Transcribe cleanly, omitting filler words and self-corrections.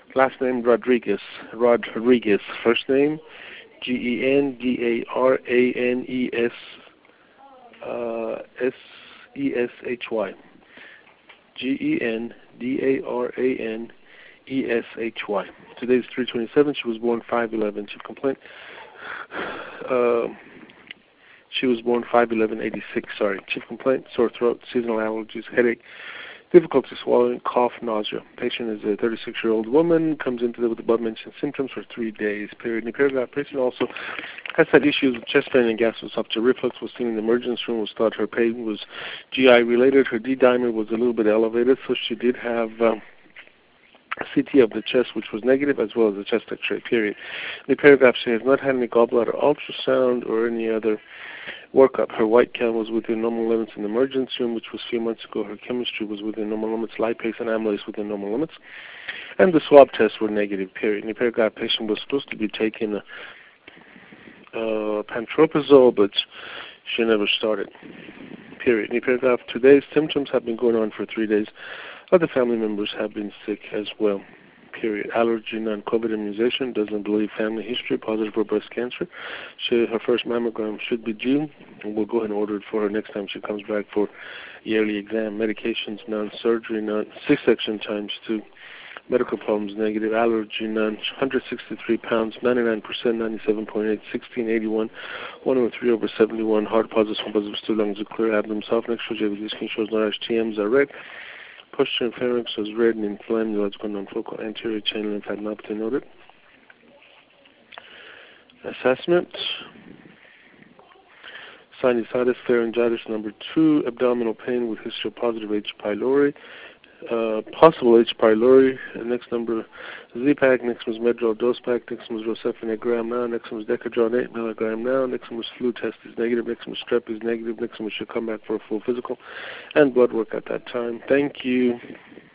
Last name Rodriguez. Rodriguez. First name Gendaраnes Seshy. Gendaраneshy. Today is 3/27. She was born 5/11. Chief complaint. She was born 5/11/86. Sorry. Chief complaint: sore throat, seasonal allergies, headache, difficulty swallowing, cough, nausea. Patient is a 36-year-old woman. Comes into with above-mentioned symptoms for 3 days. Period. In the paragraph, patient also has had issues with chest pain and gastroesophageal reflux. Was seen in the emergency room. Was thought her pain was GI related. Her D-dimer was a little bit elevated, so she did have a CT of the chest, which was negative, as well as a chest X-ray. Period. In the paragraph, she has not had any gallbladder ultrasound or any other workup. Her white count was within normal limits in the emergency room, which was a few months ago. Her chemistry was within normal limits. Lipase and amylase within normal limits. And the swab tests were negative. Period. In the paragraph, patient was supposed to be taking pantoprazole, but she never started. Period. In the paragraph, today's symptoms have been going on for 3 days. Other family members have been sick as well. Period. Allergy, non-COVID immunization, doesn't believe family history, positive for breast cancer. Her first mammogram should be due, and we'll go ahead and order it for her next time she comes back for yearly exam. Medications, non-surgery, C-section ×2. Medical problems, negative. Allergy, none. 163 pounds, 99%, 97.8, 1681, 103/71. Heart positive, positive, two lungs are clear, abdomen soft. Next shows you skin shows no rash. TMs are red. Posterior pharynx was red and inflamed. What's going on? Focal anterior chain lymphadenopathy noted. Assessment. Sinusitis, pharyngitis number 2. Abdominal pain with history of positive H. pylori. Possible H. pylori. Next number Z-Pak. Next was Medrol dose pack. Next was Rocephin 8 gram now. Next one was Decadron 8 milligram now. Next one was flu test is negative. Next one was strep is negative. Next one should come back for a full physical and blood work at that time. Thank you.